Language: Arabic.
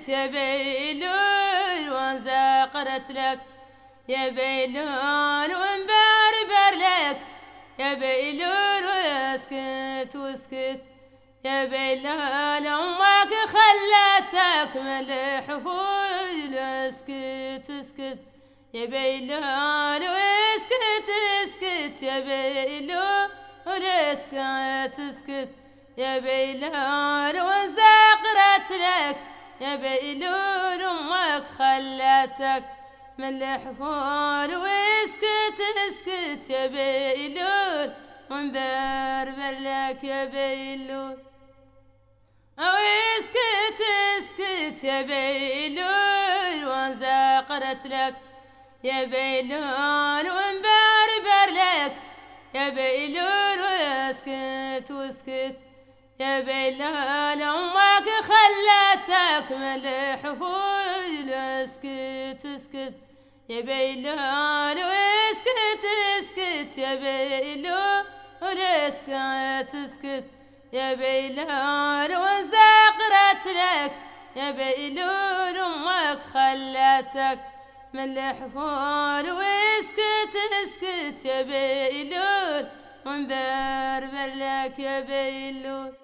يا بيلول وانزقرت لك يا بيلول وانبربر لك يا بيلول واسكت واسكت يا بيلول امك خلتك ملح فول اسكت اسكت يا بيلول واسكت اسكت يا بيلول اسكت اسكت يا بيلول وانزقرت لك يا بيلول امك خلتك ملح فول واسكت اسكت يا بيلول وانبربر لك يا بيلول اسكت اسكت يا بيلول وانزقرت لك يا بيلول وانبربر لك يا بيلول واسكت واسكت يا بيلول امك خلتك ملح فول اسكت اسكت يا بيلول واسكت اسكت يا بيلول اسكت اسكت يا بيلول وانزقرت لك يا بيلول امك خلتك ملح فول واسكت اسكت يا بيلول وانبربر لك يا بيلول